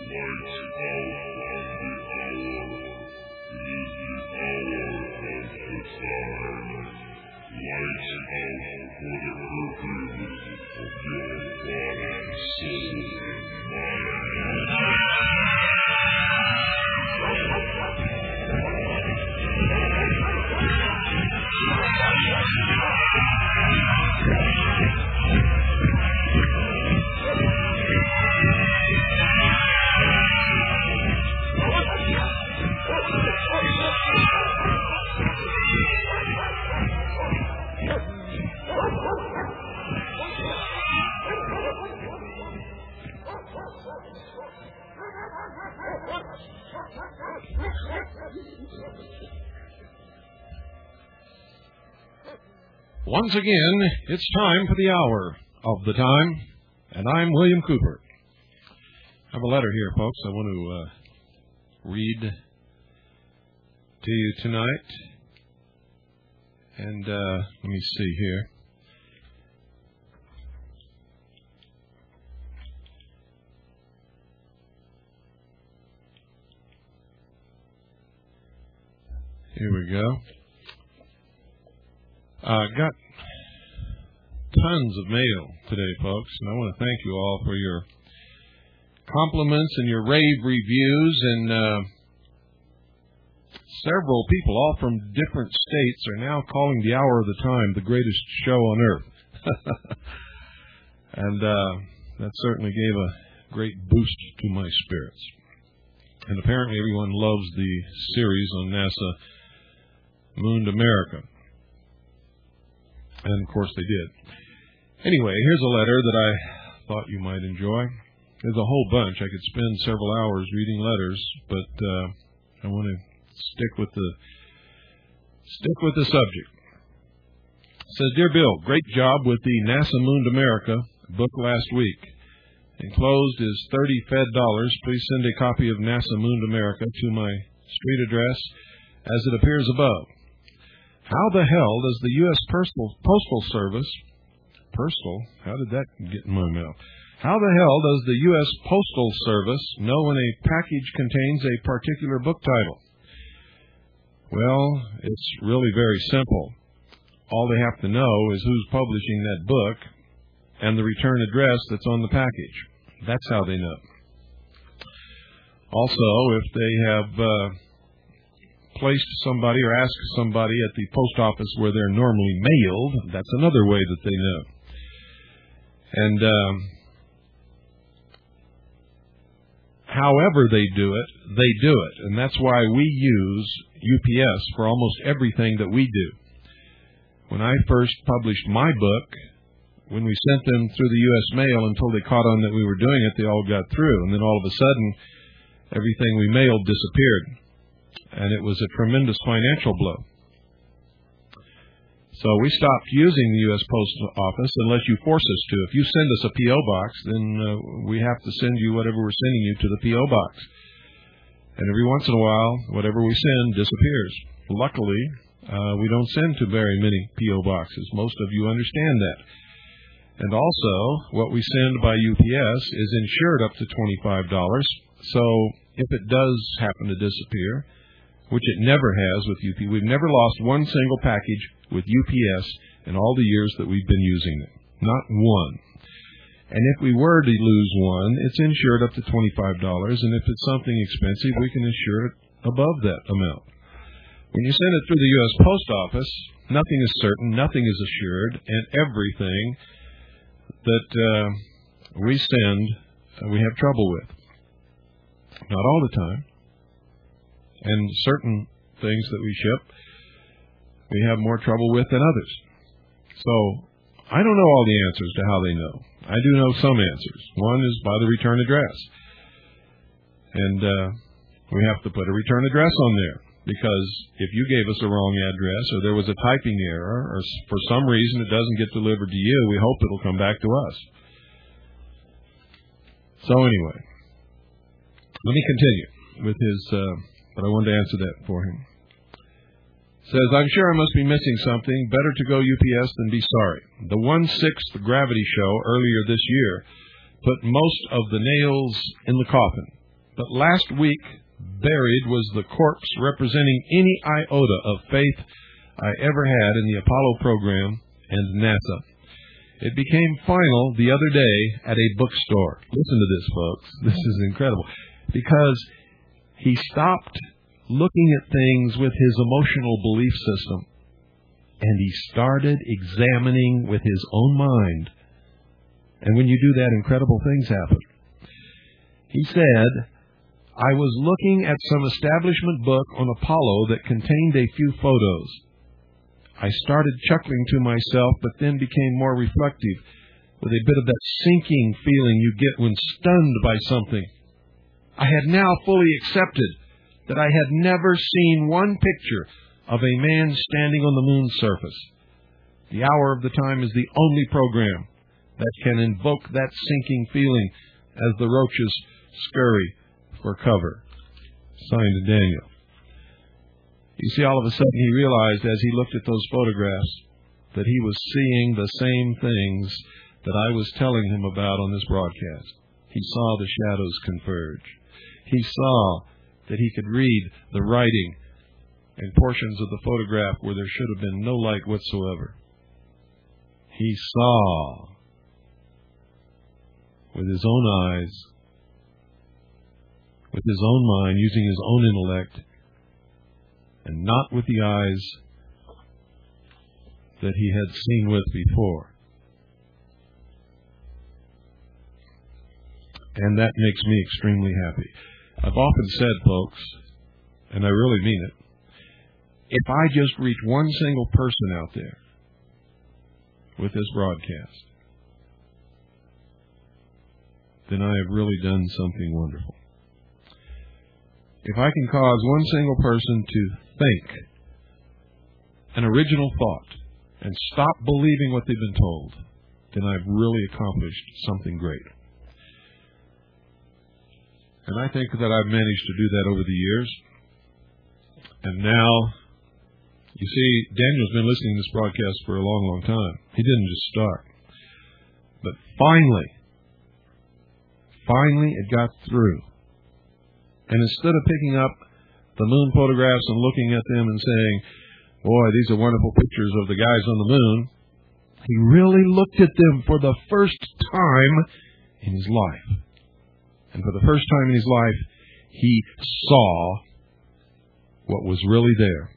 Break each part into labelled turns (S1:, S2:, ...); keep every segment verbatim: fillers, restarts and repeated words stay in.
S1: Once again, it's time for the hour of the time, and I'm William Cooper. I have a letter here, folks, I want to uh, read to you tonight. And uh, let me see here. Here we go. Uh, got tons of mail today, folks, and I want to thank you all for your compliments and your rave reviews. And uh, several people, all from different states, are now calling the Hour of the Time the greatest show on earth. and uh, that certainly gave a great boost to my spirits. And apparently everyone loves the series on NASA Moon to America. And, of course, they did. Anyway, here's a letter that I thought you might enjoy. There's a whole bunch. I could spend several hours reading letters, but uh, I want to stick with the stick with the subject. It says, Dear Bill, great job with the NASA Moon to America book last week. Enclosed is thirty Fed dollars. Please send a copy of NASA Moon to America to my street address as it appears above. How the hell does the U S Postal, Postal Service, Postal, how did that get in my mouth? How the hell does the U S Postal Service know when a package contains a particular book title? Well, it's really very simple. All they have to know is who's publishing that book and the return address that's on the package. That's how they know. Also, if they have uh, placed somebody or asked somebody at the post office where they're normally mailed, that's another way that they know. And um, however they do it, they do it. And that's why we use U P S for almost everything that we do. When I first published my book, when we sent them through the U S mail until they caught on that we were doing it, they all got through. And then all of a sudden, everything we mailed disappeared. And it was a tremendous financial blow. So we stopped using the U S Post Office unless you force us to. If you send us a P O box, then uh, we have to send you whatever we're sending you to the P O box. And every once in a while, whatever we send disappears. Luckily, uh, we don't send to very many P O boxes. Most of you understand that. And also, what we send by U P S is insured up to twenty-five dollars. So if it does happen to disappear, which it never has with U P S, we've never lost one single package with U P S in all the years that we've been using it. Not one. And if we were to lose one, it's insured up to twenty-five dollars, and if it's something expensive, we can insure it above that amount. When you send it through the U S Post Office, nothing is certain, nothing is assured, and everything that uh, we send, uh, we have trouble with. Not all the time. And certain things that we ship, we have more trouble with than others. So, I don't know all the answers to how they know. I do know some answers. One is by the return address. And uh, we have to put a return address on there. Because if you gave us a wrong address, or there was a typing error, or for some reason it doesn't get delivered to you, we hope it'll come back to us. So anyway, let me continue with his, uh, but I wanted to answer that for him. Says, I'm sure I must be missing something. Better to go U P S than be sorry. The one-sixth Gravity show earlier this year put most of the nails in the coffin. But last week, buried was the corpse representing any iota of faith I ever had in the Apollo program and NASA. It became final the other day at a bookstore. Listen to this, folks. This is incredible. Because he stopped looking at things with his emotional belief system, and he started examining with his own mind. And when you do that, incredible things happen. He said, I was looking at some establishment book on Apollo that contained a few photos. I started chuckling to myself, but then became more reflective, with a bit of that sinking feeling you get when stunned by something. I had now fully accepted that I had never seen one picture of a man standing on the moon's surface. The hour of the time is the only program that can invoke that sinking feeling as the roaches scurry for cover. Signed, Daniel. You see, all of a sudden he realized as he looked at those photographs that he was seeing the same things that I was telling him about on this broadcast. He saw the shadows converge. He saw that he could read the writing and portions of the photograph where there should have been no light whatsoever. He saw with his own eyes, with his own mind, using his own intellect, and not with the eyes that he had seen with before. And that makes me extremely happy. I've often said, folks, and I really mean it, if I just reach one single person out there with this broadcast, then I have really done something wonderful. If I can cause one single person to think an original thought and stop believing what they've been told, then I've really accomplished something great. And I think that I've managed to do that over the years. And now, you see, Daniel's been listening to this broadcast for a long, long time. He didn't just start. But finally, finally it got through. And instead of picking up the moon photographs and looking at them and saying, boy, these are wonderful pictures of the guys on the moon, he really looked at them for the first time in his life. And for the first time in his life, he saw what was really there.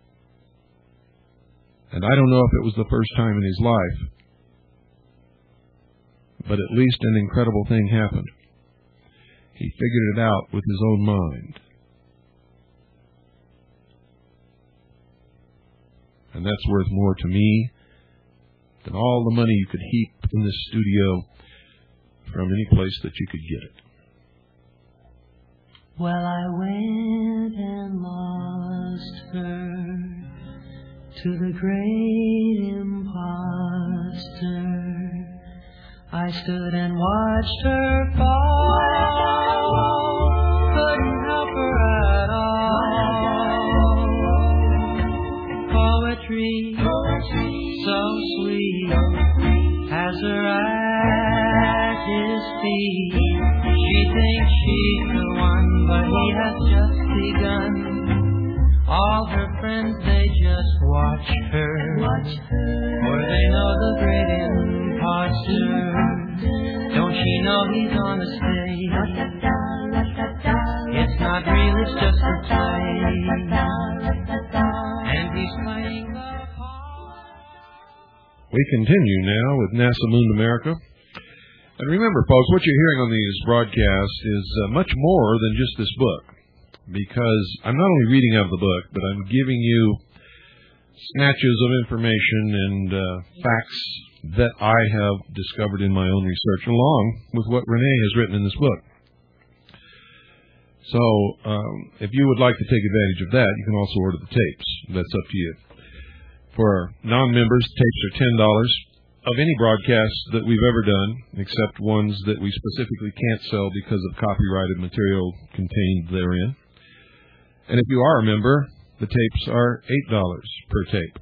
S1: And I don't know if it was the first time in his life, but at least an incredible thing happened. He figured it out with his own mind. And that's worth more to me than all the money you could heap in this studio from any place that you could get it.
S2: Well, I went and lost her to the great imposter. I stood and watched her fall, couldn't help her at all. Poetry, so sweet, has her at his feet. She thinks she's the one, but he has just begun. All her friends, they just watch her, watch her. For they know the great imposter. Don't she know he's on the stage? It's not real, it's just a play. And he's playing the part.
S1: We continue now with NASA Moon America. And remember, folks, what you're hearing on these broadcasts is uh, much more than just this book. Because I'm not only reading out of the book, but I'm giving you snatches of information and uh, facts that I have discovered in my own research, along with what Renee has written in this book. So, um, if you would like to take advantage of that, you can also order the tapes. That's up to you. For non-members, tapes are ten dollars. Of any broadcasts that we've ever done, except ones that we specifically can't sell because of copyrighted material contained therein. And if you are a member, the tapes are eight dollars per tape.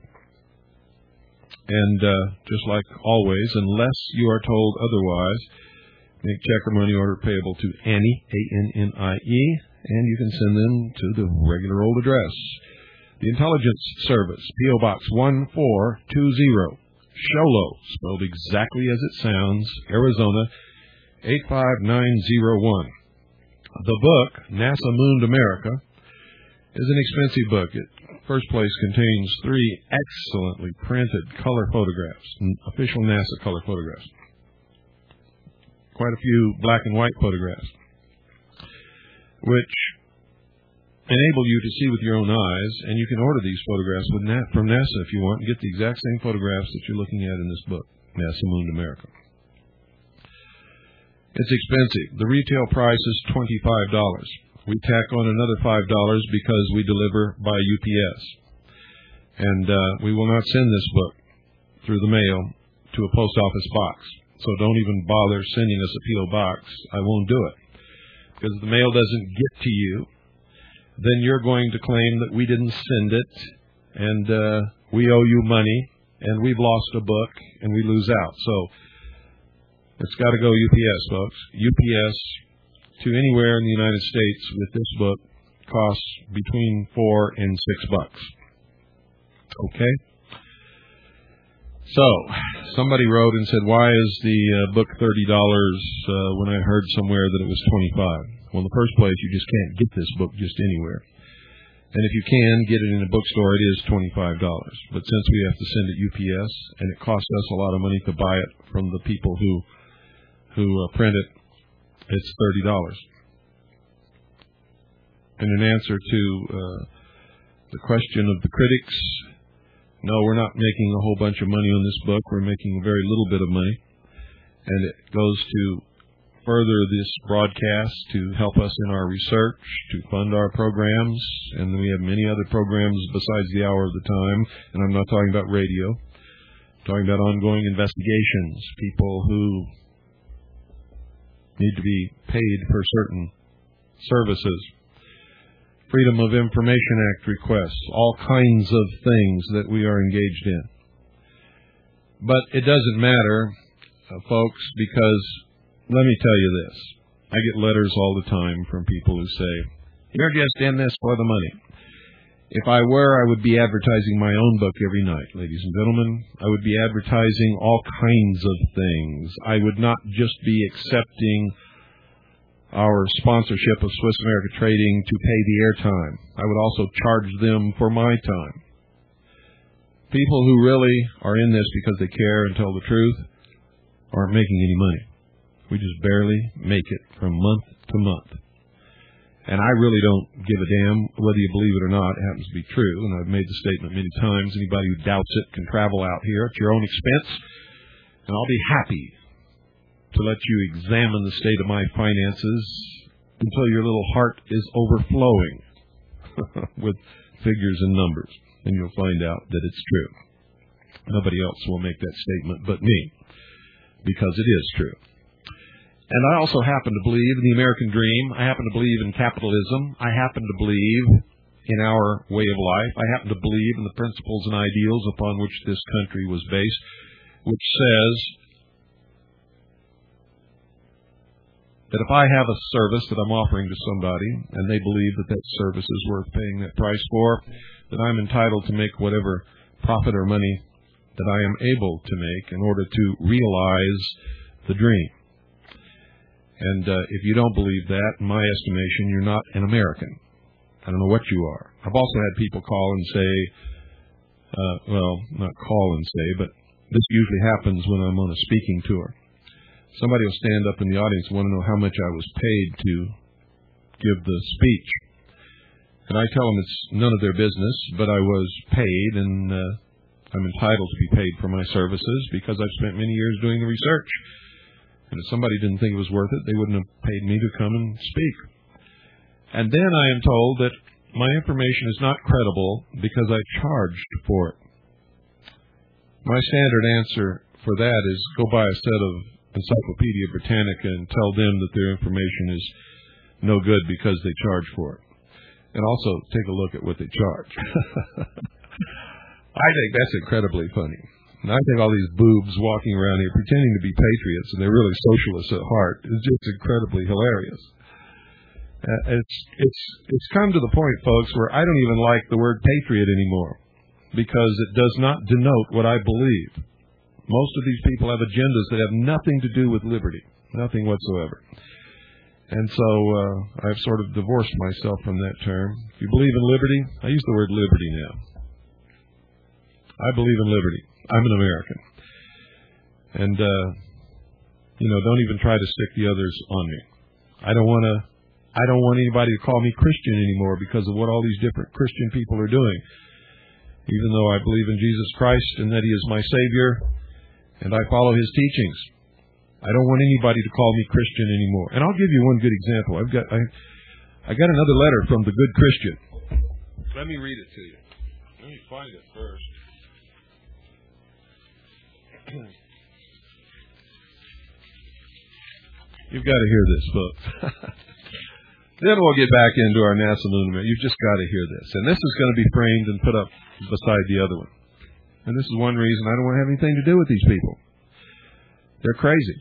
S1: And uh, just like always, unless you are told otherwise, Make check or money order payable to Annie, A N N I E, and you can send them to the regular old address. The Intelligence Service, P O. Box one four two zero, Show Low, spelled exactly as it sounds, Arizona, eight five nine zero one. The book, NASA Mooned America, is an expensive book. It, first place, contains three excellently printed color photographs, official NASA color photographs. Quite a few black and white photographs, which enable you to see with your own eyes, and you can order these photographs with Na- from NASA if you want, and get the exact same photographs that you're looking at in this book, NASA Mooned America. It's expensive. The retail price is twenty-five dollars. We tack on another five dollars because we deliver by U P S. And uh, we will not send this book through the mail to a post office box. So don't even bother sending us a P O box. I won't do it. Because if the mail doesn't get to you, then you're going to claim that we didn't send it, and uh, we owe you money, and we've lost a book, and we lose out. So it's got to go U P S, folks. U P S to anywhere in the United States with this book costs between four and six bucks. Okay? So, somebody wrote and said, why is the uh, book thirty dollars uh, when I heard somewhere that it was twenty-five dollars? Well, in the first place, you just can't get this book just anywhere. And if you can get it in a bookstore, it is twenty-five dollars. But since we have to send it U P S, and it costs us a lot of money to buy it from the people who who uh, print it, it's thirty dollars. And in answer to uh, the question of the critics, no, we're not making a whole bunch of money on this book. We're making a very little bit of money. And it goes to further this broadcast to help us in our research, to fund our programs. And we have many other programs besides the Hour of the Time. And I'm not talking about radio. I'm talking about ongoing investigations, people who need to be paid for certain services. Freedom of Information Act requests, all kinds of things that we are engaged in. But it doesn't matter, uh, folks, because let me tell you this. I get letters all the time from people who say, you're just in this for the money. If I were, I would be advertising my own book every night, ladies and gentlemen. I would be advertising all kinds of things. I would not just be accepting our sponsorship of Swiss America Trading to pay the airtime. I would also charge them for my time. People who really are in this because they care and tell the truth aren't making any money. We just barely make it from month to month. And I really don't give a damn whether you believe it or not. It happens to be true, and I've made the statement many times. Anybody who doubts it can travel out here at your own expense, and I'll be happy to let you examine the state of my finances until your little heart is overflowing with figures and numbers, and you'll find out that it's true. Nobody else will make that statement but me, because it is true. And I also happen to believe in the American dream. I happen to believe in capitalism. I happen to believe in our way of life. I happen to believe in the principles and ideals upon which this country was based, which says that if I have a service that I'm offering to somebody and they believe that that service is worth paying that price for, that I'm entitled to make whatever profit or money that I am able to make in order to realize the dream. And uh, if you don't believe that, in my estimation, you're not an American. I don't know what you are. I've also had people call and say, uh, well, not call and say, but this usually happens when I'm on a speaking tour. Somebody will stand up in the audience and want to know how much I was paid to give the speech. And I tell them it's none of their business, but I was paid, and uh, I'm entitled to be paid for my services because I've spent many years doing the research. And if somebody didn't think it was worth it, they wouldn't have paid me to come and speak. And then I am told that my information is not credible because I charged for it. My standard answer for that is go buy a set of Encyclopedia Britannica and tell them that their information is no good because they charge for it. And also take a look at what they charge. I think that's incredibly funny. And I think all these boobs walking around here pretending to be patriots, and they're really socialists at heart, is just incredibly hilarious. Uh, it's it's it's come to the point, folks, where I don't even like the word patriot anymore, because it does not denote what I believe. Most of these people have agendas that have nothing to do with liberty, nothing whatsoever. And so uh, I've sort of divorced myself from that term. If you believe in liberty, I use the word liberty now. I believe in liberty. I'm an American. And, uh, you know, don't even try to stick the others on me. I don't want to, I don't want anybody to call me Christian anymore because of what all these different Christian people are doing. Even though I believe in Jesus Christ and that He is my Savior and I follow His teachings, I don't want anybody to call me Christian anymore. And I'll give you one good example. I've got, I, I got another letter from the good Christian. Let me read it to you. Let me find it first. You've got to hear this, folks. Then we'll get back into our NASA lunar. You've just got to hear this. And this is going to be framed and put up beside the other one. And this is one reason I don't want to have anything to do with these people. They're crazy.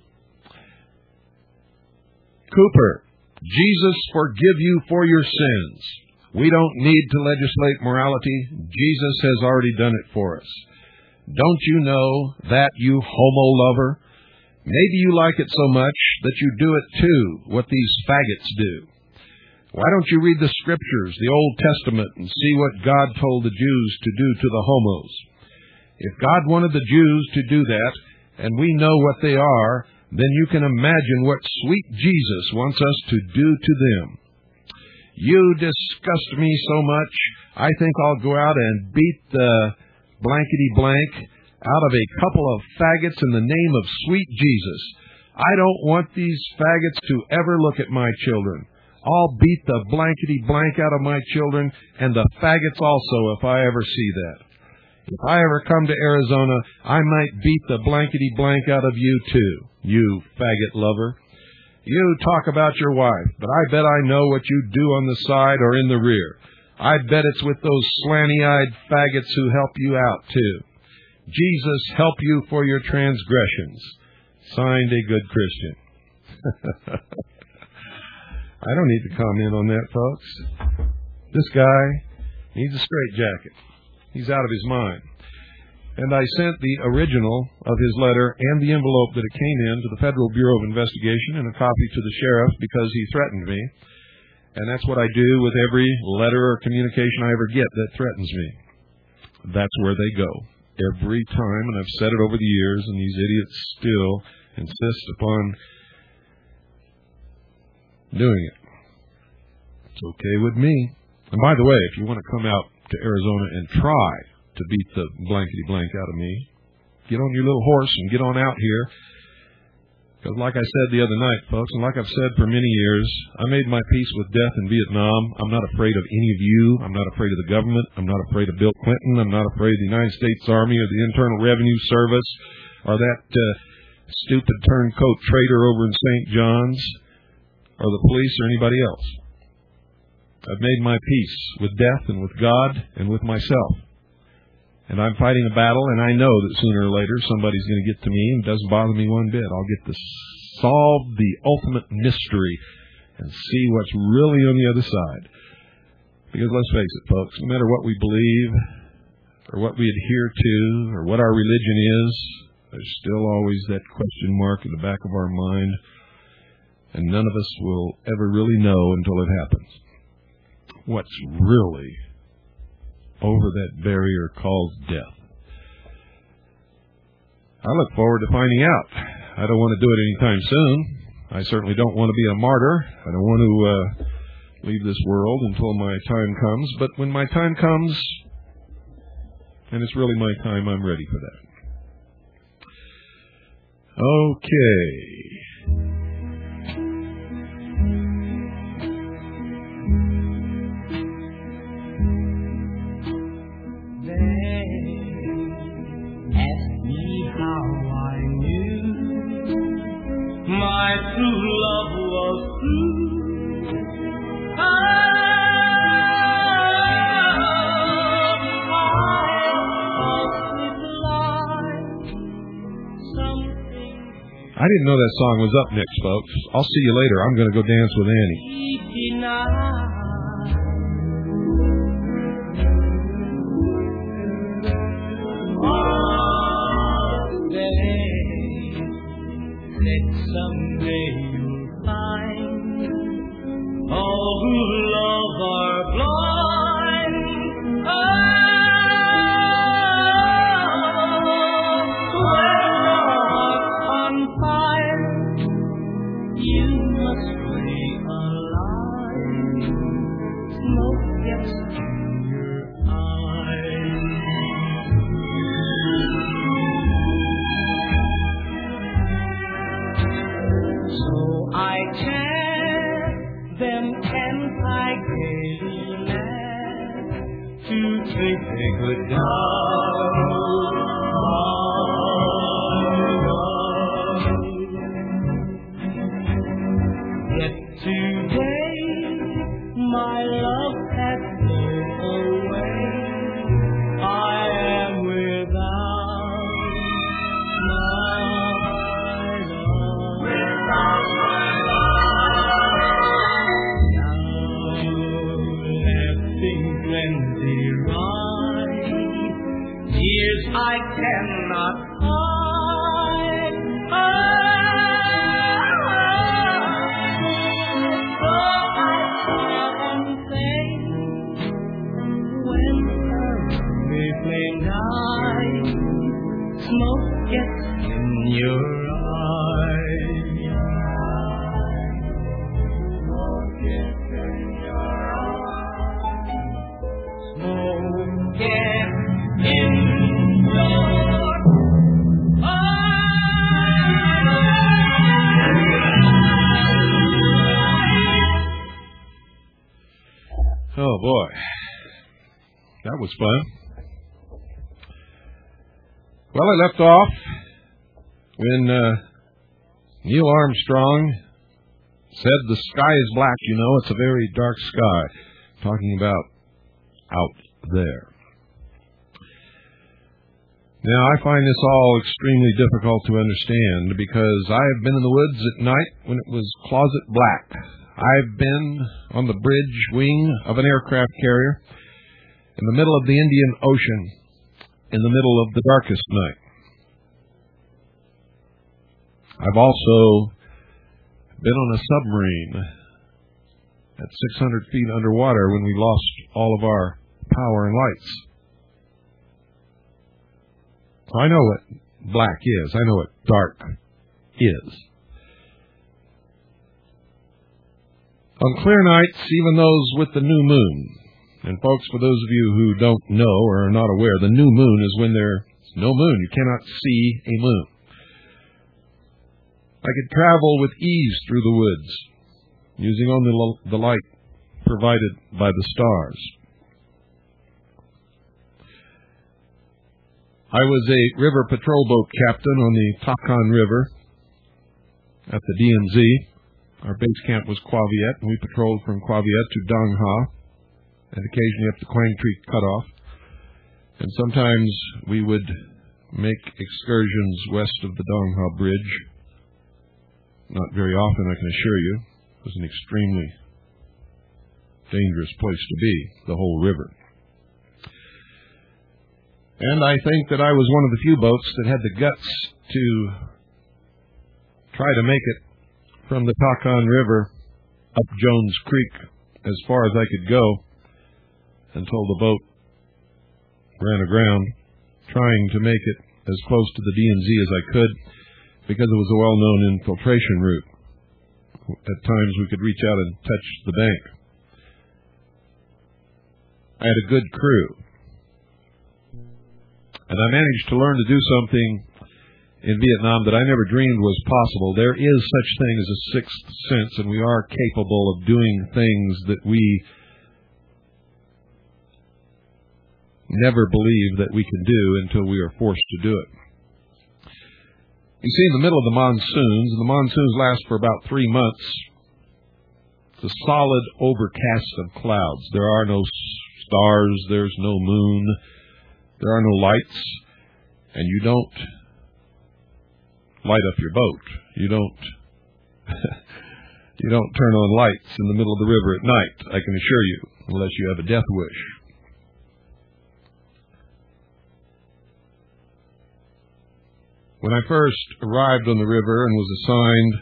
S1: Cooper, Jesus forgive you for your sins. We don't need to legislate morality. Jesus has already done it for us. Don't you know that, you homo lover? Maybe you like it so much that you do it too, what these faggots do. Why don't you read the Scriptures, the Old Testament, and see what God told the Jews to do to the homos? If God wanted the Jews to do that, and we know what they are, then you can imagine what sweet Jesus wants us to do to them. You disgust me so much, I think I'll go out and beat the blankety-blank out of a couple of faggots in the name of sweet Jesus. I don't want these faggots to ever look at my children. I'll beat the blankety-blank out of my children and the faggots also if I ever see that. If I ever come to Arizona, I might beat the blankety-blank out of you too, you faggot lover. You talk about your wife, but I bet I know what you do on the side or in the rear. I bet it's with those slanty-eyed faggots who help you out too. Jesus help you for your transgressions. Signed, a good Christian. I don't need to comment on that, folks. This guy needs a straitjacket. He's out of his mind. And I sent the original of his letter and the envelope that it came in to the Federal Bureau of Investigation and a copy to the sheriff because he threatened me. And that's what I do with every letter or communication I ever get that threatens me. That's where they go. Every time, and I've said it over the years, and these idiots still insist upon doing it. It's okay with me. And by the way, if you want to come out to Arizona and try to beat the blankety-blank out of me, get on your little horse and get on out here. Because like I said the other night, folks, and like I've said for many years, I made my peace with death in Vietnam. I'm not afraid of any of you. I'm not afraid of the government. I'm not afraid of Bill Clinton. I'm not afraid of the United States Army or the Internal Revenue Service or that uh, stupid turncoat traitor over in Saint John's or the police or anybody else. I've made my peace with death and with God and with myself. And I'm fighting a battle, and I know that sooner or later somebody's going to get to me, and it doesn't bother me one bit. I'll get to solve the ultimate mystery and see what's really on the other side. Because let's face it, folks, no matter what we believe or what we adhere to or what our religion is, there's still always that question mark in the back of our mind, and none of us will ever really know until it happens. What's really over that barrier called death. I look forward to finding out. I don't want to do it anytime soon. I certainly don't want to be a martyr. I don't want to uh, leave this world until my time comes. But when my time comes, and it's really my time, I'm ready for that. Okay.
S2: My true love was true. Ah, I sleep light
S1: I didn't know that song was up next, folks. I'll see you later. I'm going to go dance with Annie.
S2: Someday you'll find all who love are blind. Oh, when you're on fire, you must stay alive. Smoke gets in your eyes. So I tell them and I gaily laugh to say goodbye. Yet today my love has flown away. I am without my love. Without my love. Now left in plenty right. Tears I cannot hide. Oh, so I cry and say, when the flame dies, smoke gets in your eyes. Smoke gets in your eyes. Smoke gets in your
S1: Oh, boy. That was fun. Well, I left off when uh, Neil Armstrong said the sky is black, you know, it's a very dark sky, talking about out there. Now, I find this all extremely difficult to understand because I have been in the woods at night when it was closet black. I've been on the bridge wing of an aircraft carrier in the middle of the Indian Ocean in the middle of the darkest night. I've also been on a submarine at six hundred feet underwater when we lost all of our power and lights. So I know what black is. I know what dark is. On clear nights, even those with the new moon, and folks, for those of you who don't know or are not aware, the new moon is when there's no moon. You cannot see a moon. I could travel with ease through the woods, using only the light provided by the stars. I was a river patrol boat captain on the Takan River at the D M Z. Our base camp was Qua Viet, and we patrolled from Qua Viet to Dong Ha, and occasionally up to Quang Tri Cutoff. And sometimes we would make excursions west of the Dong Ha Bridge. Not very often, I can assure you. It was an extremely dangerous place to be, the whole river. And I think that I was one of the few boats that had the guts to try to make it from the Takan River up Jones Creek as far as I could go until the boat ran aground, trying to make it as close to the D M Z as I could because it was a well-known infiltration route. At times we could reach out and touch the bank. I had a good crew. And I managed to learn to do something in Vietnam that I never dreamed was possible. There is such thing as a sixth sense, and we are capable of doing things that we never believe that we can do until we are forced to do it. You see, in the middle of the monsoons, and the monsoons last for about three months, it's a solid overcast of clouds. There are no stars, there's no moon, there are no lights, and you don't light up your boat. You don't you don't turn on lights in the middle of the river at night, I can assure you, unless you have a death wish. When I first arrived on the river and was assigned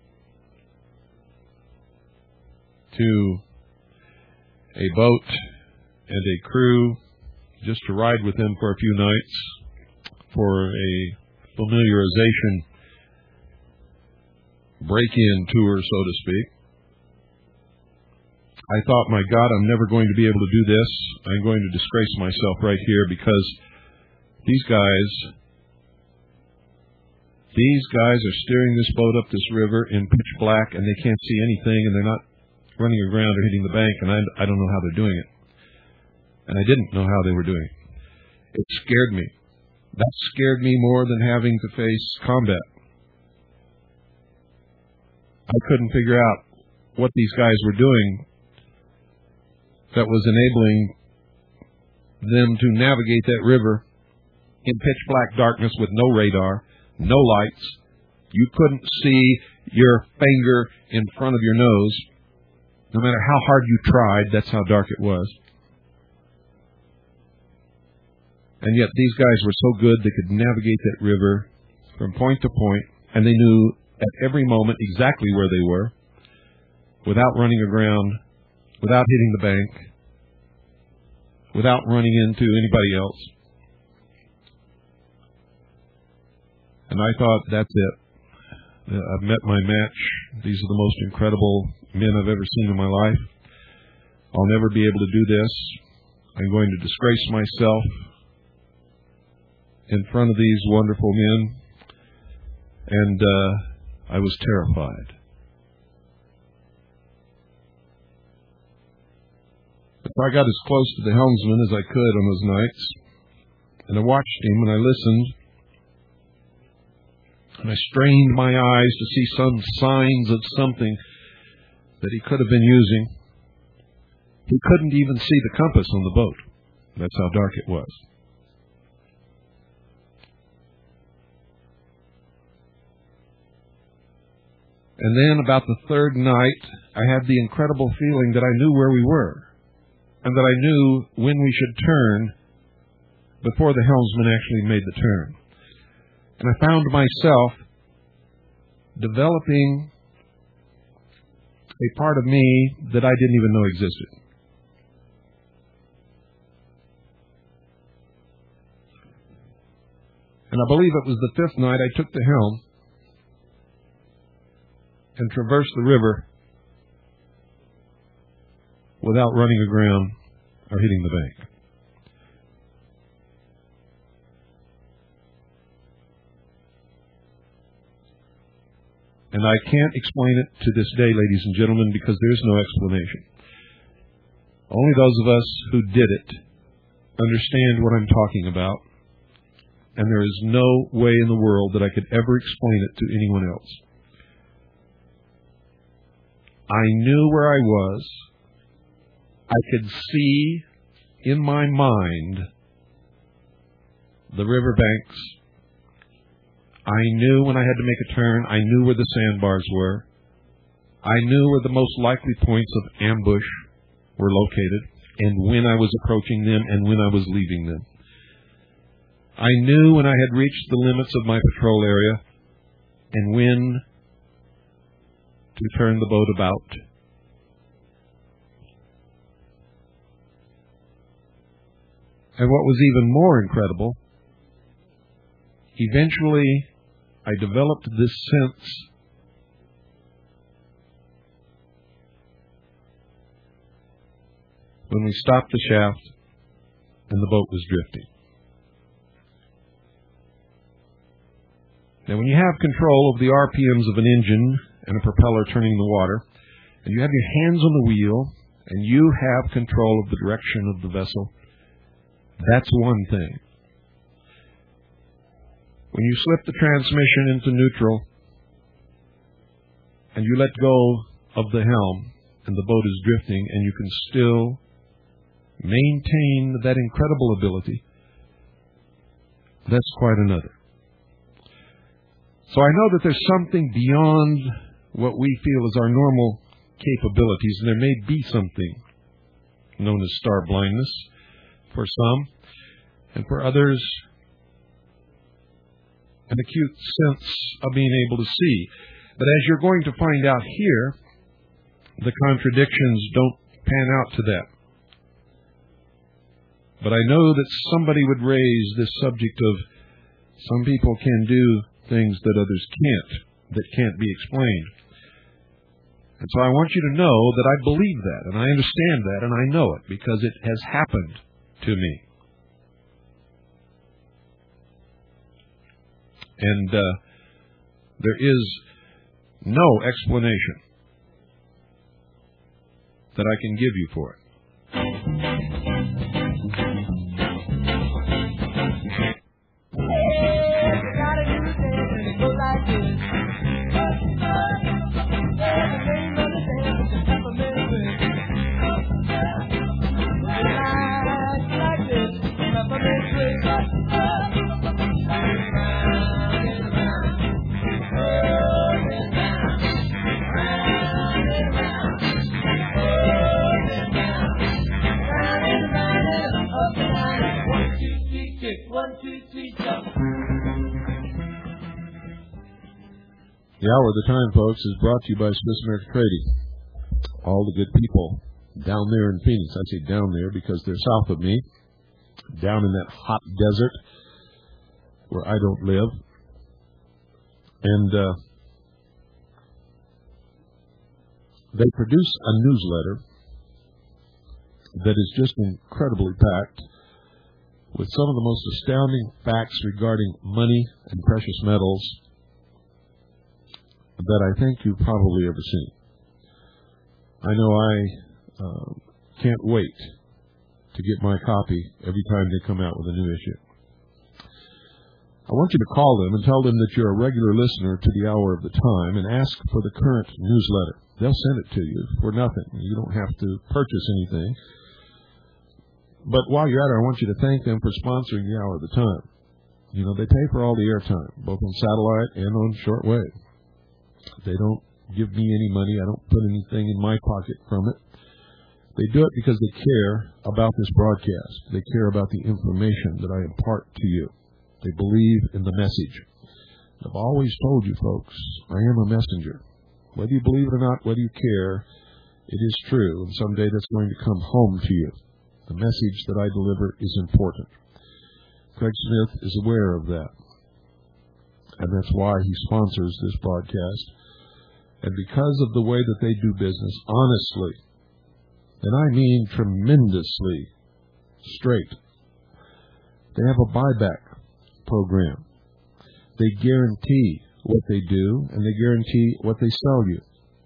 S1: to a boat and a crew just to ride with them for a few nights for a familiarization break-in tour, so to speak, I thought, my God, I'm never going to be able to do this. I'm going to disgrace myself right here because these guys, these guys are steering this boat up this river in pitch black and they can't see anything and they're not running aground or hitting the bank, and I, I don't know how they're doing it. And I didn't know how they were doing it. It scared me. That scared me more than having to face combat. I couldn't figure out what these guys were doing that was enabling them to navigate that river in pitch black darkness with no radar, no lights. You couldn't see your finger in front of your nose. No matter how hard you tried, that's how dark it was. And yet these guys were so good they could navigate that river from point to point, and they knew at every moment exactly where they were, without running aground, without hitting the bank, without running into anybody else. And I thought, that's it. I've met my match. These are the most incredible men I've ever seen in my life. I'll never be able to do this. I'm going to disgrace myself in front of these wonderful men. And uh, I was terrified. So I got as close to the helmsman as I could on those nights. And I watched him and I listened. And I strained my eyes to see some signs of something that he could have been using. He couldn't even see the compass on the boat. That's how dark it was. And then about the third night, I had the incredible feeling that I knew where we were, and that I knew when we should turn before the helmsman actually made the turn. And I found myself developing a part of me that I didn't even know existed. And I believe it was the fifth night I took the helm and traversed the river without running aground or hitting the bank. And I can't explain it to this day, ladies and gentlemen, because there's no explanation. Only those of us who did it understand what I'm talking about, and there is no way in the world that I could ever explain it to anyone else. I knew where I was. I could see in my mind the riverbanks. I knew when I had to make a turn. I knew where the sandbars were. I knew where the most likely points of ambush were located, and when I was approaching them and when I was leaving them. I knew when I had reached the limits of my patrol area and when to turn the boat about. And what was even more incredible, eventually I developed this sense when we stopped the shaft and the boat was drifting. Now, when you have control of the R P Ms of an engine and a propeller turning the water, and you have your hands on the wheel, and you have control of the direction of the vessel, that's one thing. When you slip the transmission into neutral, and you let go of the helm, and the boat is drifting, and you can still maintain that incredible ability, that's quite another. So I know that there's something beyond what we feel is our normal capabilities, and there may be something known as star blindness for some, and for others, an acute sense of being able to see. But as you're going to find out here, the contradictions don't pan out to that. But I know that somebody would raise this subject of some people can do things that others can't, that can't be explained. And so I want you to know that I believe that, and I understand that, and I know it, because it has happened to me. And uh, there is no explanation that I can give you for it. The Hour of the Time, folks, is brought to you by Swiss American Trading. All the good people down there in Phoenix. I say down there because they're south of me, down in that hot desert where I don't live. And uh, they produce a newsletter that is just incredibly packed with some of the most astounding facts regarding money and precious metals that I think you've probably ever seen. I know I uh, can't wait to get my copy every time they come out with a new issue. I want you to call them and tell them that you're a regular listener to the Hour of the Time and ask for the current newsletter. They'll send it to you for nothing. You don't have to purchase anything. But while you're at it, I want you to thank them for sponsoring the Hour of the Time. You know, they pay for all the airtime, both on satellite and on shortwave. They don't give me any money. I don't put anything in my pocket from it. They do it because they care about this broadcast. They care about the information that I impart to you. They believe in the message. I've always told you, folks, I am a messenger. Whether you believe it or not, whether you care, it is true, and someday that's going to come home to you. The message that I deliver is important. Craig Smith is aware of that, and that's why he sponsors this broadcast. And because of the way that they do business, honestly, and I mean tremendously straight, they have a buyback program. They guarantee what they do, and they guarantee what they sell you.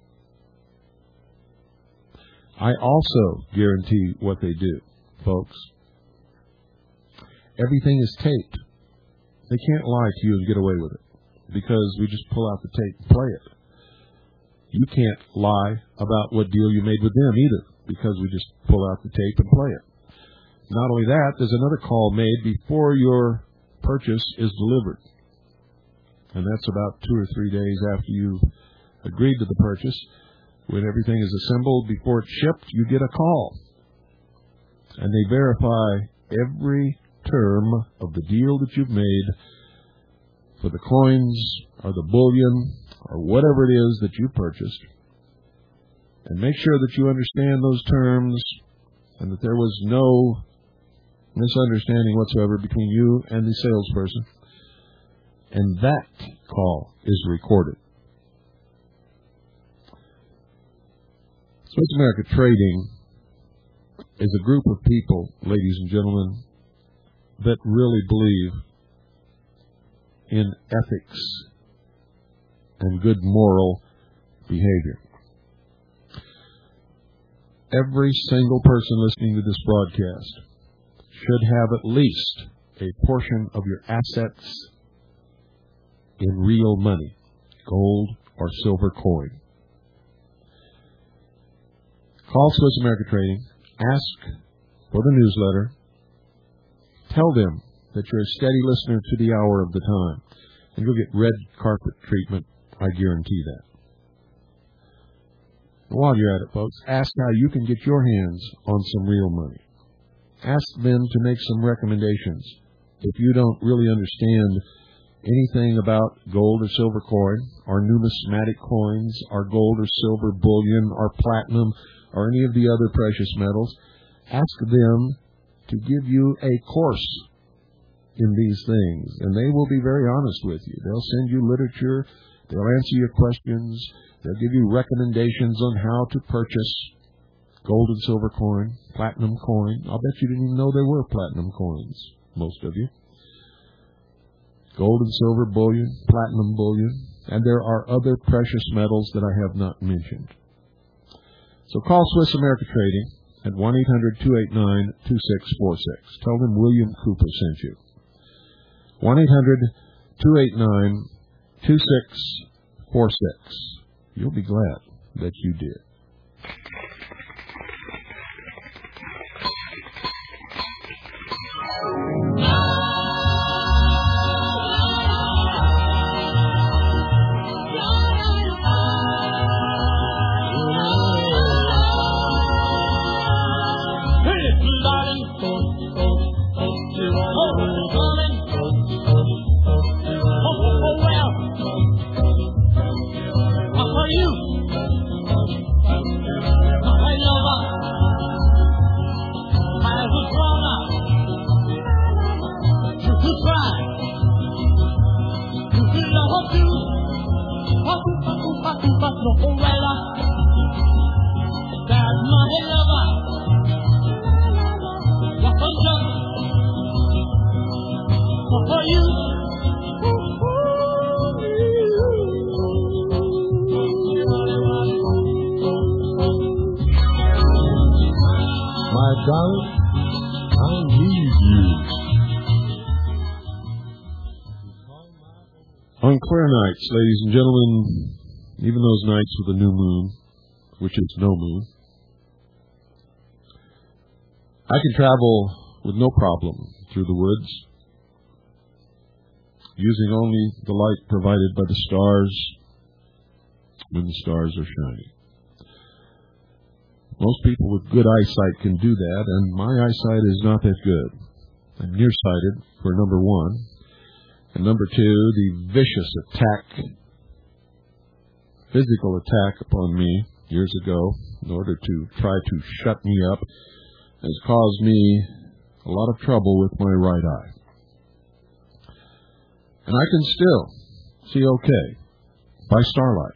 S1: I also guarantee what they do, folks. Everything is taped. They can't lie to you and get away with it, because we just pull out the tape and play it. You can't lie about what deal you made with them either, because we just pull out the tape and play it. Not only that, there's another call made before your purchase is delivered. And that's about two or three days after you've agreed to the purchase. When everything is assembled, before it's shipped, you get a call. And they verify every term of the deal that you've made for the coins or the bullion or whatever it is that you purchased, and make sure that you understand those terms and that there was no misunderstanding whatsoever between you and the salesperson. And that call is recorded. Swiss America Trading is a group of people, ladies and gentlemen, that really believe in ethics and good moral behavior. Every single person listening to this broadcast should have at least a portion of your assets in real money, gold or silver coin. Call Swiss America Trading, ask for the newsletter, tell them that you're a steady listener to the Hour of the Time, And you'll get red carpet treatment. I guarantee that. While you're at it, folks, ask how you can get your hands on some real money. Ask them to make some recommendations. If you don't really understand anything about gold or silver coin, or numismatic coins, or gold or silver bullion, or platinum, or any of the other precious metals, ask them to give you a course in these things, and they will be very honest with you. They'll send you literature, they'll answer your questions, they'll give you recommendations on how to purchase gold and silver coin, platinum coin. I'll bet you didn't even know there were platinum coins, most of you. Gold and silver bullion, platinum bullion, and there are other precious metals that I have not mentioned. So call Swiss America Trading at one eight hundred, two eight nine, two six four six. Tell them William Cooper sent you. one eight hundred, two eight nine, two six four six. You'll be glad that you did. On clear nights, ladies and gentlemen, even those nights with a new moon, which is no moon, I can travel with no problem through the woods, using only the light provided by the stars when the stars are shining. Most people with good eyesight can do that, and my eyesight is not that good. I'm nearsighted, for number one. And number two, the vicious attack, physical attack upon me years ago in order to try to shut me up has caused me a lot of trouble with my right eye. And I can still see okay by starlight.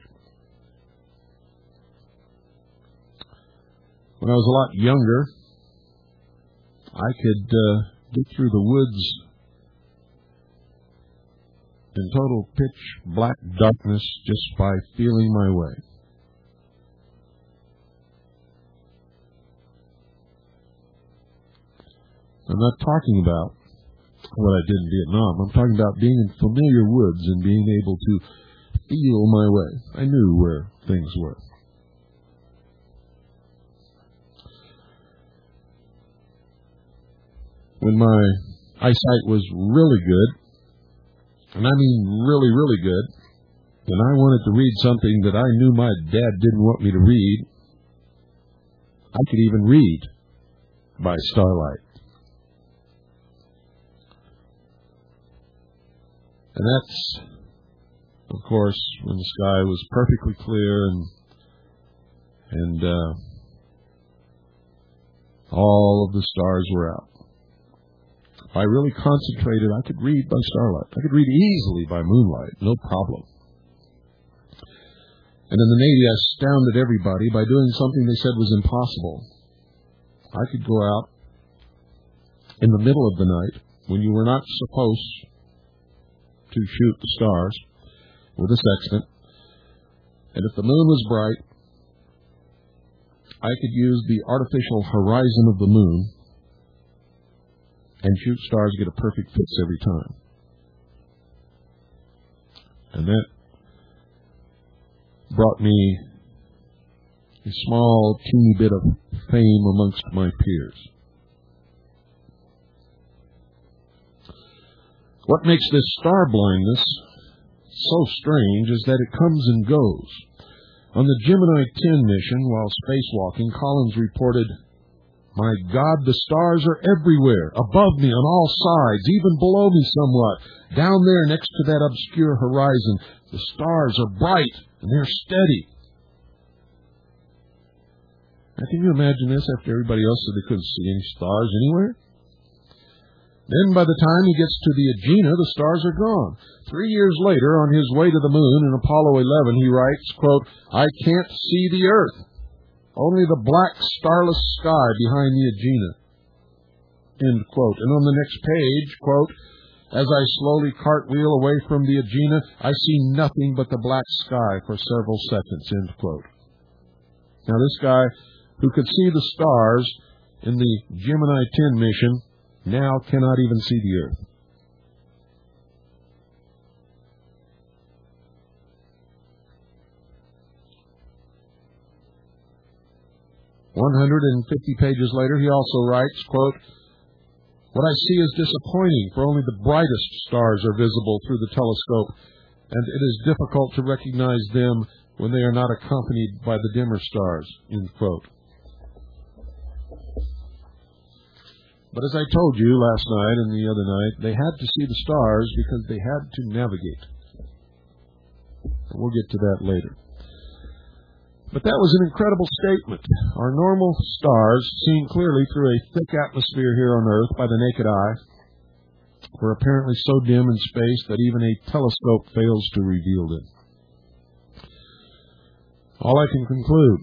S1: When I was a lot younger, I could uh, get through the woods in total pitch black darkness just by feeling my way. I'm not talking about what I did in Vietnam. I'm talking about being in familiar woods and being able to feel my way. I knew where things were. When my eyesight was really good, and I mean really, really good, and I wanted to read something that I knew my dad didn't want me to read, I could even read by starlight. And that's, of course, when the sky was perfectly clear and and uh, all of the stars were out. If I really concentrated, I could read by starlight. I could read easily by moonlight, no problem. And in the Navy, I astounded everybody by doing something they said was impossible. I could go out in the middle of the night when you were not supposed to shoot the stars with a sextant, and if the moon was bright, I could use the artificial horizon of the moon and shoot stars, get a perfect fix every time. And that brought me a small, teeny bit of fame amongst my peers. What makes this star blindness so strange is that it comes and goes. On the Gemini ten mission, while spacewalking, Collins reported, "My God, the stars are everywhere, above me on all sides, even below me somewhat. Down there next to that obscure horizon, the stars are bright and they're steady." Now, can you imagine this after everybody else said they couldn't see any stars anywhere? Then by the time he gets to the Aegina, the stars are gone. Three years later, on his way to the moon in Apollo eleven, he writes, quote, "I can't see the Earth. Only the black starless sky behind the Aegina." End quote. And on the next page, quote, "As I slowly cartwheel away from the Aegina, I see nothing but the black sky for several seconds." End quote. Now this guy who could see the stars in the Gemini ten mission now cannot even see the Earth. one hundred fifty pages later, he also writes, quote, "What I see is disappointing, for only the brightest stars are visible through the telescope, and it is difficult to recognize them when they are not accompanied by the dimmer stars." End quote. But as I told you last night and the other night, they had to see the stars because they had to navigate. We'll get to that later. But that was an incredible statement. Our normal stars, seen clearly through a thick atmosphere here on Earth by the naked eye, were apparently so dim in space that even a telescope fails to reveal them. All I can conclude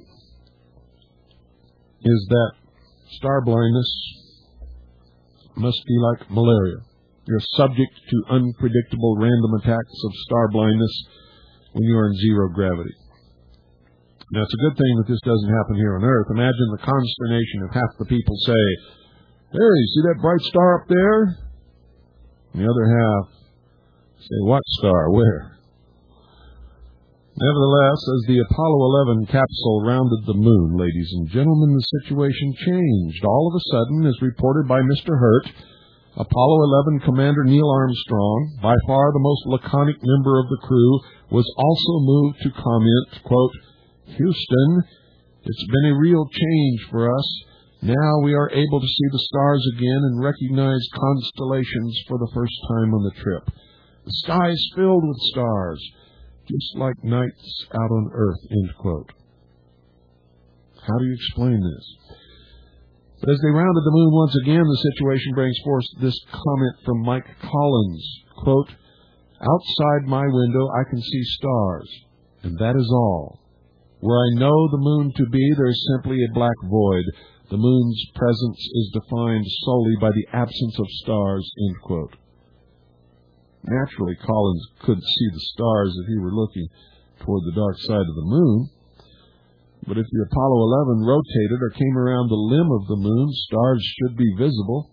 S1: is that star blindness must be like malaria. You're subject to unpredictable random attacks of star blindness when you are in zero gravity. Now, it's a good thing that this doesn't happen here on Earth. Imagine the consternation if half the people say, "Hey, you see that bright star up there?" And the other half say, "What star? Where?" Nevertheless, as the Apollo eleven capsule rounded the moon, ladies and gentlemen, the situation changed. All of a sudden, as reported by Mister Hurt, Apollo eleven Commander Neil Armstrong, by far the most laconic member of the crew, was also moved to comment, quote, "Houston, it's been a real change for us. Now we are able to see the stars again and recognize constellations for the first time on the trip. The sky is filled with stars, just like nights out on Earth," end quote. How do you explain this? But as they rounded the moon once again, the situation brings forth this comment from Mike Collins, quote, "Outside my window I can see stars, and that is all. Where I know the moon to be, there is simply a black void. The moon's presence is defined solely by the absence of stars," end quote. Naturally, Collins couldn't see the stars if he were looking toward the dark side of the moon. But if the Apollo eleven rotated or came around the limb of the moon, stars should be visible.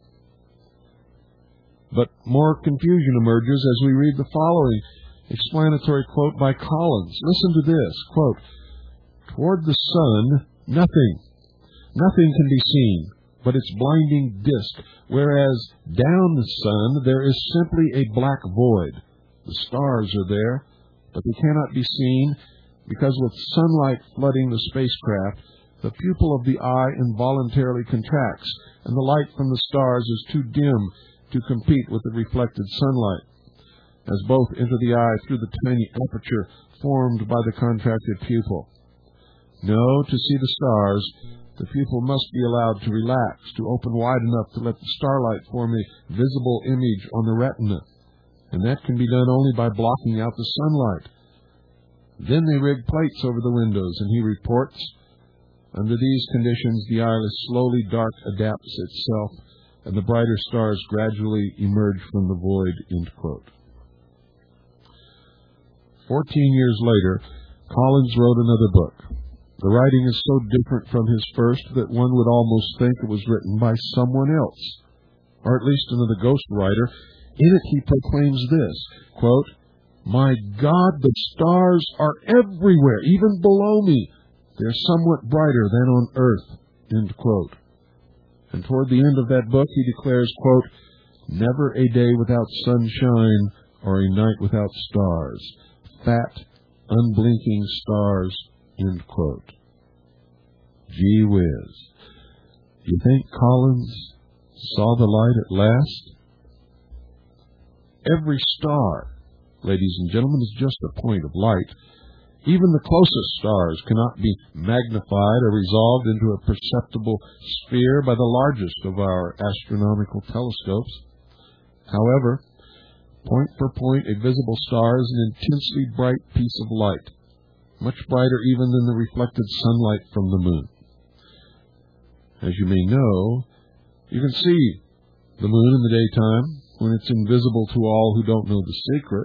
S1: But more confusion emerges as we read the following explanatory quote by Collins. Listen to this, quote, "Toward the sun, nothing, nothing can be seen but its blinding disk, whereas down the sun there is simply a black void. The stars are there, but they cannot be seen because with sunlight flooding the spacecraft, the pupil of the eye involuntarily contracts, and the light from the stars is too dim to compete with the reflected sunlight, as both enter the eye through the tiny aperture formed by the contracted pupil. No, to see the stars, the pupil must be allowed to relax, to open wide enough to let the starlight form a visible image on the retina, and that can be done only by blocking out the sunlight. Then they rig plates over the windows," and he reports, "under these conditions the eyeless slowly dark adapts itself, and the brighter stars gradually emerge from the void," end quote. Fourteen years later, Collins wrote another book. The writing is so different from his first that one would almost think it was written by someone else, or at least another ghost writer. In it he proclaims this, quote, "My God, the stars are everywhere, even below me. They're somewhat brighter than on Earth," end quote. And toward the end of that book he declares, quote, "Never a day without sunshine or a night without stars. fat, unblinking stars, end quote. Gee whiz. You think Collins saw the light at last? Every star, ladies and gentlemen, is just a point of light. Even the closest stars cannot be magnified or resolved into a perceptible sphere by the largest of our astronomical telescopes. However, point for point, a visible star is an intensely bright piece of light, much brighter even than the reflected sunlight from the moon. As you may know, you can see the moon in the daytime when it's invisible to all who don't know the secret.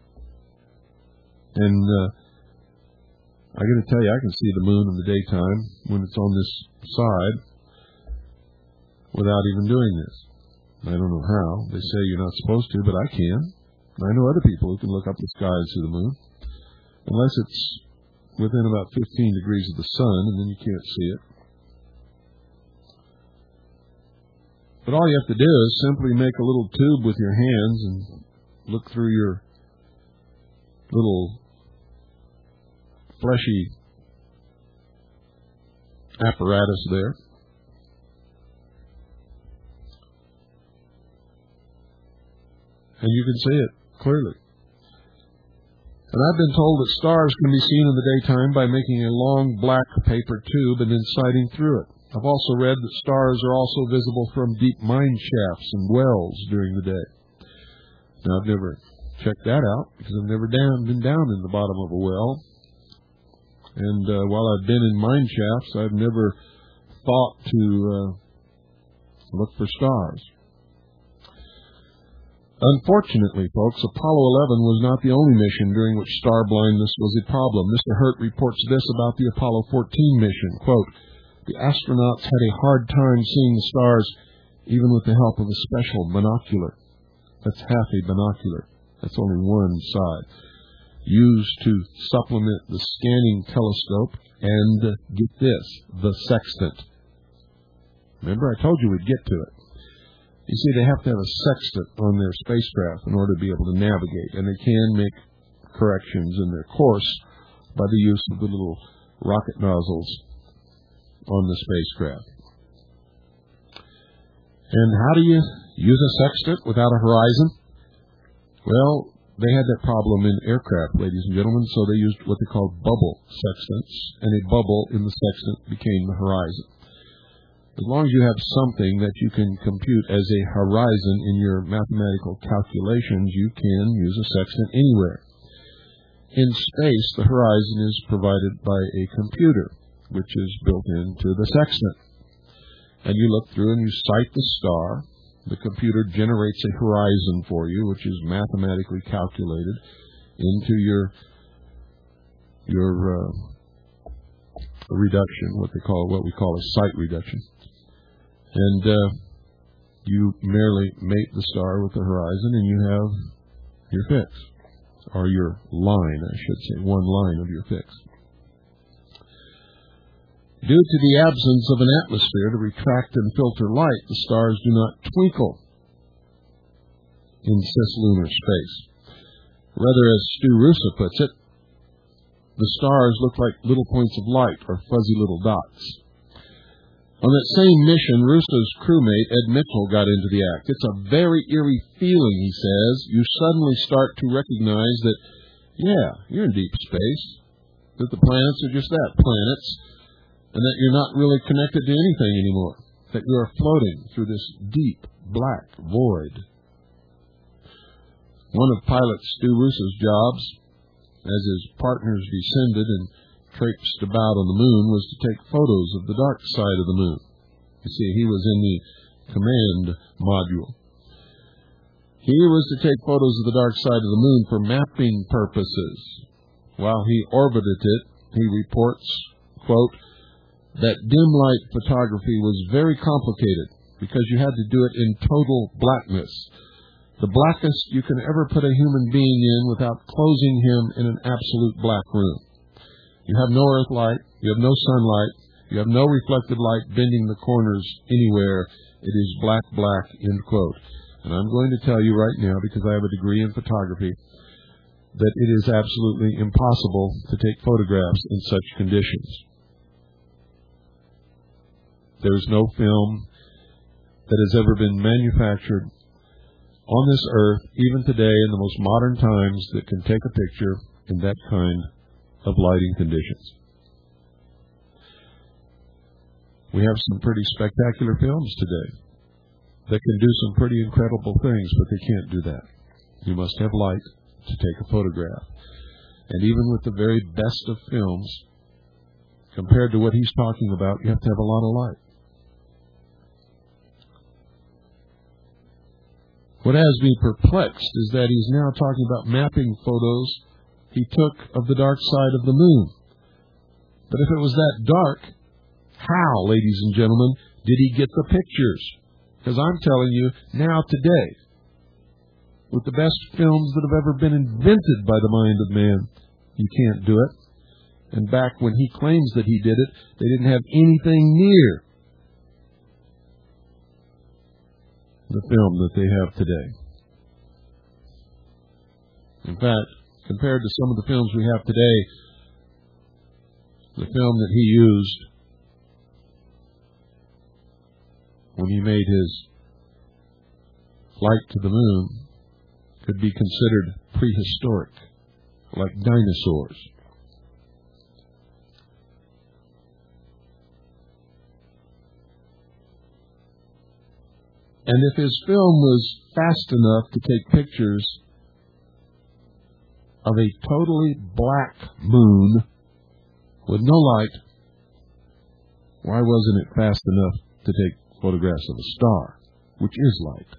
S1: And uh, I got to tell you, I can see the moon in the daytime when it's on this side without even doing this. I don't know how. They say you're not supposed to, but I can. I know other people who can look up the sky and see the moon, unless it's within about fifteen degrees of the sun, and then you can't see it. But all you have to do is simply make a little tube with your hands and look through your little fleshy apparatus there. And you can see it clearly. And I've been told that stars can be seen in the daytime by making a long black paper tube and then sighting through it. I've also read that stars are also visible from deep mine shafts and wells during the day. Now, I've never checked that out because I've never down, been down in the bottom of a well. And uh, while I've been in mine shafts, I've never thought to uh, look for stars. Unfortunately, folks, Apollo eleven was not the only mission during which star blindness was a problem. Mister Hurt reports this about the Apollo fourteen mission, quote, "The astronauts had a hard time seeing the stars, even with the help of a special binocular." That's half a binocular. That's only one side. Used to supplement the scanning telescope and, uh, get this, the sextant. Remember, I told you we'd get to it. You see, they have to have a sextant on their spacecraft in order to be able to navigate, and they can make corrections in their course by the use of the little rocket nozzles on the spacecraft. And how do you use a sextant without a horizon? Well, they had that problem in aircraft, ladies and gentlemen, so they used what they called bubble sextants, and a bubble in the sextant became the horizon. As long as you have something that you can compute as a horizon in your mathematical calculations, you can use a sextant anywhere. In space, the horizon is provided by a computer, which is built into the sextant. And you look through and you sight the star. The computer generates a horizon for you, which is mathematically calculated into your your uh, reduction, what they call what we call a sight reduction. And uh, you merely mate the star with the horizon, and you have your fix, or your line, I should say, one line of your fix. Due to the absence of an atmosphere to retract and filter light, the stars do not twinkle in cislunar space. Rather, as Stu Russo puts it, the stars look like little points of light or fuzzy little dots. On that same mission, Russo's crewmate, Ed Mitchell, got into the act. It's a very eerie feeling, he says. You suddenly start to recognize that, yeah, you're in deep space, that the planets are just that, planets, and that you're not really connected to anything anymore, that you are floating through this deep, black void. One of pilot Stu Russo's jobs, as his partners descended and traipsed about on the moon, was to take photos of the dark side of the moon. You see, he was in the command module. He was to take photos of the dark side of the moon for mapping purposes. While he orbited it, he reports, quote, that dim light photography was very complicated because you had to do it in total blackness. The blackest you can ever put a human being in without closing him in an absolute black room. You have no earth light, you have no sunlight, you have no reflected light bending the corners anywhere. It is black, black, end quote. And I'm going to tell you right now, because I have a degree in photography, that it is absolutely impossible to take photographs in such conditions. There is no film that has ever been manufactured on this earth, even today in the most modern times, that can take a picture in that kind of lighting conditions. We have some pretty spectacular films today that can do some pretty incredible things, but they can't do that. You must have light to take a photograph. And even with the very best of films, compared to what he's talking about, you have to have a lot of light. What has me perplexed is that he's now talking about mapping photos he took of the dark side of the moon. But if it was that dark, how, ladies and gentlemen, did he get the pictures? Because I'm telling you, now today, with the best films that have ever been invented by the mind of man, you can't do it. And back when he claims that he did it, they didn't have anything near the film that they have today. In fact, compared to some of the films we have today, the film that he used when he made his flight to the moon could be considered prehistoric, like dinosaurs. And if his film was fast enough to take pictures of a totally black moon with no light, why wasn't it fast enough to take photographs of a star, which is light?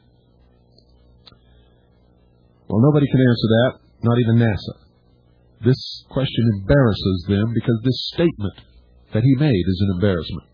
S1: Well, nobody can answer that, not even NASA. This question embarrasses them because this statement that he made is an embarrassment.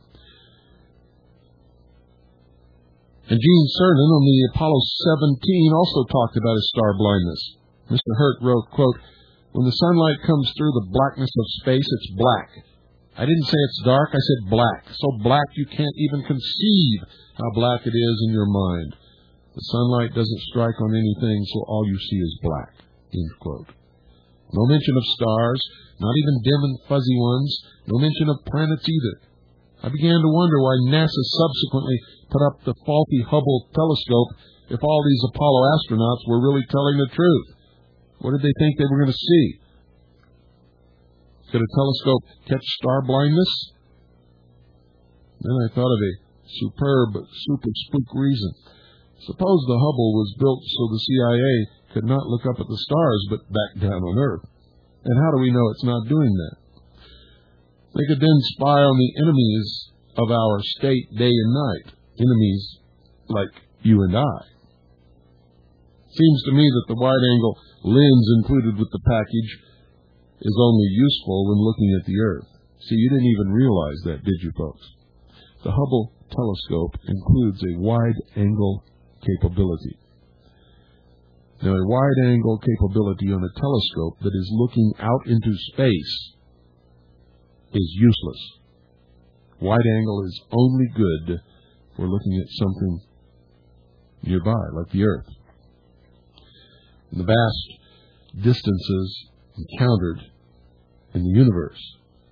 S1: And Gene Cernan on the Apollo seventeen also talked about his star blindness. Mister Hurt wrote, quote, "When the sunlight comes through the blackness of space, it's black. I didn't say it's dark, I said black. So black you can't even conceive how black it is in your mind. The sunlight doesn't strike on anything, so all you see is black." End quote. No mention of stars, not even dim and fuzzy ones, no mention of planets either. I began to wonder why NASA subsequently put up the faulty Hubble telescope if all these Apollo astronauts were really telling the truth. What did they think they were going to see? Could a telescope catch star blindness? Then I thought of a superb, super spook reason. Suppose the Hubble was built so the C I A could not look up at the stars but back down on Earth. And how do we know it's not doing that? They could then spy on the enemies of our state day and night. Enemies like you and I. Seems to me that the wide-angle lens included with the package is only useful when looking at the Earth. See, you didn't even realize that, did you, folks? The Hubble telescope includes a wide-angle capability. Now, a wide-angle capability on a telescope that is looking out into space is useless. Wide angle is only good for looking at something nearby, like the Earth. And the vast distances encountered in the universe.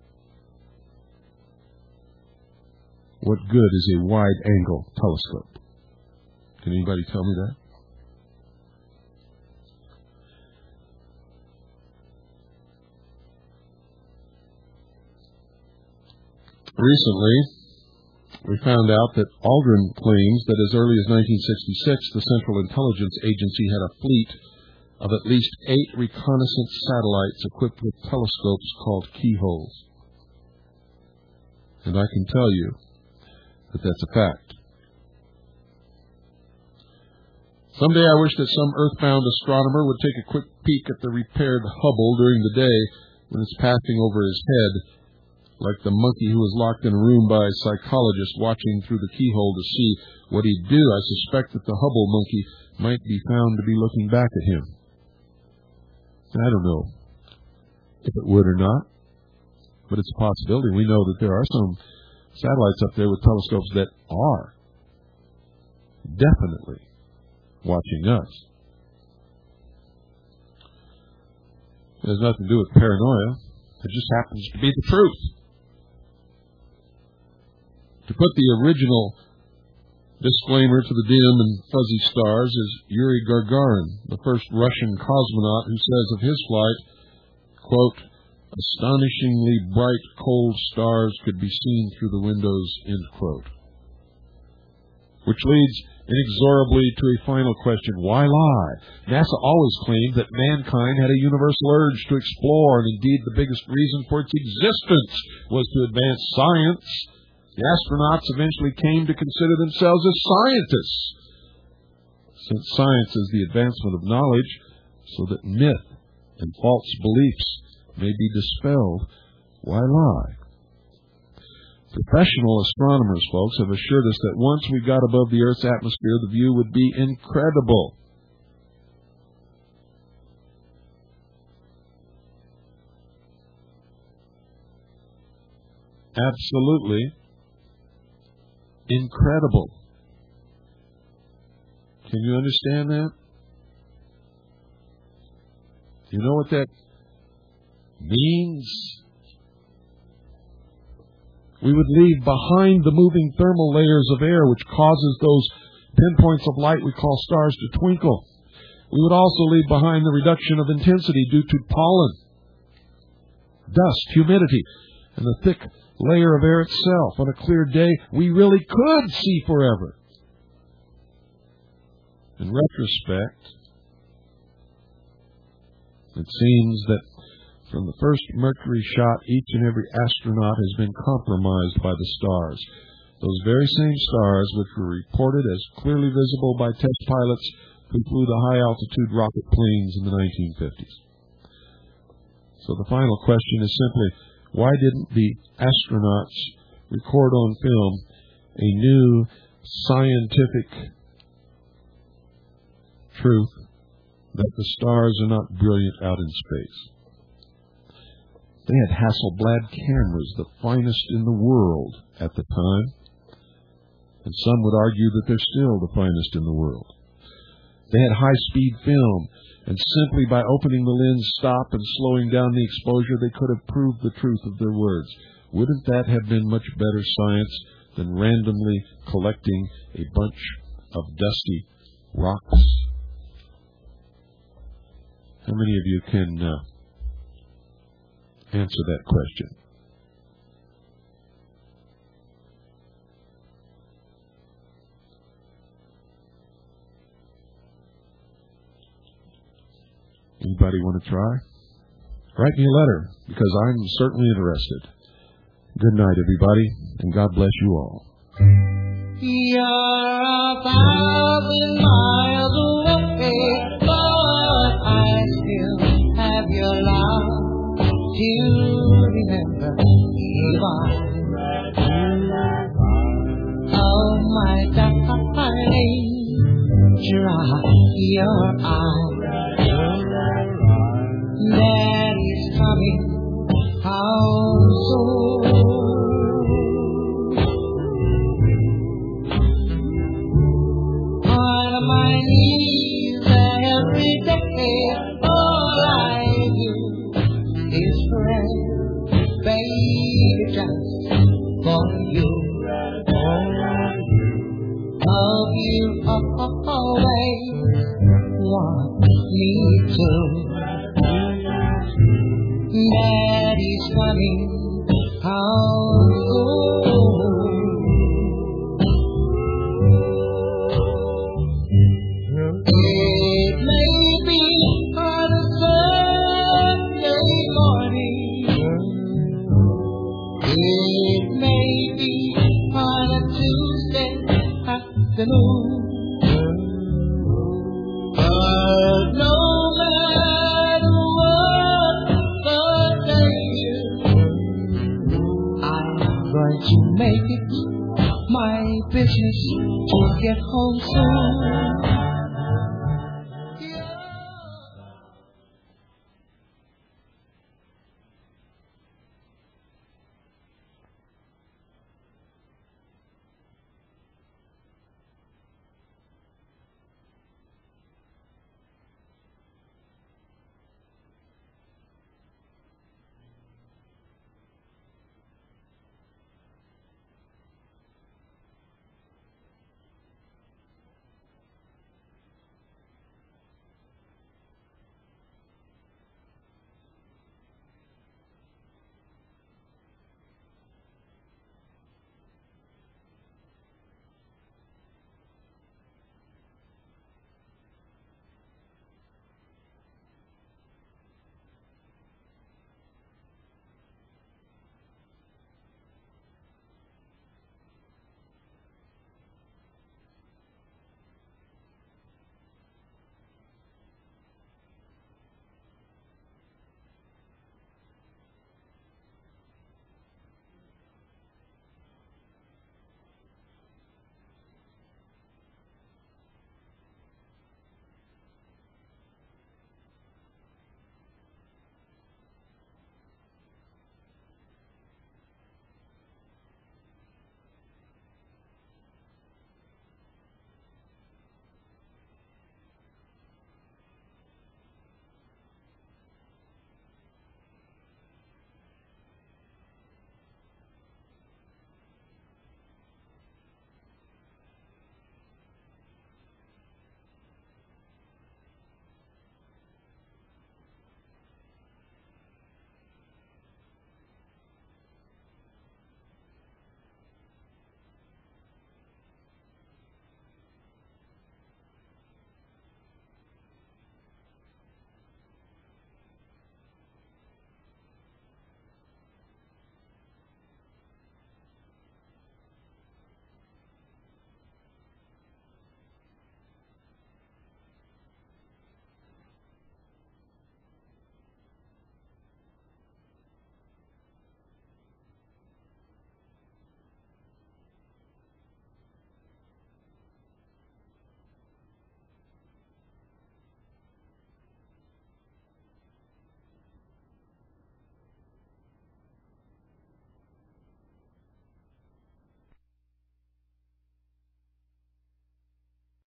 S1: What good is a wide angle telescope? Can anybody tell me that? Recently, we found out that Aldrin claims that as early as nineteen sixty-six, the Central Intelligence Agency had a fleet of at least eight reconnaissance satellites equipped with telescopes called keyholes. And I can tell you that that's a fact. Someday I wish that some earthbound astronomer would take a quick peek at the repaired Hubble during the day when it's passing over his head, like the monkey who was locked in a room by a psychologist watching through the keyhole to see what he'd do. I suspect that the Hubble monkey might be found to be looking back at him. I don't know if it would or not, but it's a possibility. We know that there are some satellites up there with telescopes that are definitely watching us. It has nothing to do with paranoia. It just happens to be the truth. To put the original disclaimer to the dim and fuzzy stars is Yuri Gagarin, the first Russian cosmonaut, who says of his flight, quote, astonishingly bright, cold stars could be seen through the windows, end quote. Which leads inexorably to a final question. Why lie? NASA always claimed that mankind had a universal urge to explore, and indeed the biggest reason for its existence was to advance science. The astronauts eventually came to consider themselves as scientists, since science is the advancement of knowledge, so that myth and false beliefs may be dispelled. Why lie? Professional astronomers, folks, have assured us that once we got above the Earth's atmosphere, the view would be incredible. Absolutely incredible. Can you understand that? Do you know what that means? We would leave behind the moving thermal layers of air which causes those pinpoints of light we call stars to twinkle. We would also leave behind the reduction of intensity due to pollen, dust, humidity, and the thick layer of air itself. On a clear day, we really could see forever. In retrospect, it seems that from the first Mercury shot, each and every astronaut has been compromised by the stars. Those very same stars which were reported as clearly visible by test pilots who flew the high-altitude rocket planes in the nineteen fifties. So the final question is simply, why didn't the astronauts record on film a new scientific truth that the stars are not brilliant out in space? They had Hasselblad cameras, the finest in the world at the time, and some would argue that they're still the finest in the world. They had high-speed film, and simply by opening the lens stop and slowing down the exposure, they could have proved the truth of their words. Wouldn't that have been much better science than randomly collecting a bunch of dusty rocks? How many of you can uh, answer that question? Anybody want to try? Write me a letter, because I'm certainly interested. Good night, everybody, and God bless you all.
S2: You're a thousand miles away, but I still have your love to remember. If I, oh my darling, dry your eyes. Daddy's coming home soon. On my knees every day, all I do is pray, baby, just for you. Love you always, want me to. Daddy's coming home soon. It may be on a Sunday morning. It may be on a Tuesday afternoon. But no matter what the day is, I'm going to make it my business to get home soon.